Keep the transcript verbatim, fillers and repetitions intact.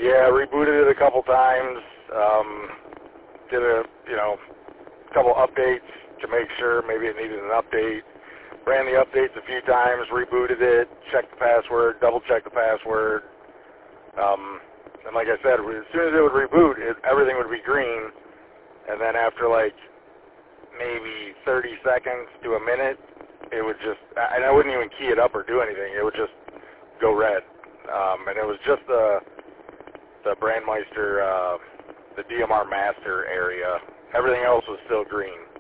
Yeah, rebooted it a couple times. Um, did a, you know, couple updates to make sure maybe it needed an update. Ran the updates a few times, rebooted it, checked the password, double-checked the password. Um, and like I said, as soon as it would reboot, it, everything would be green. And then after like maybe thirty seconds to a minute, it would just, and I wouldn't even key it up or do anything. It would just go red. Um, and it was just the the Brandmeister, uh, the D M R master area. Everything else was still green.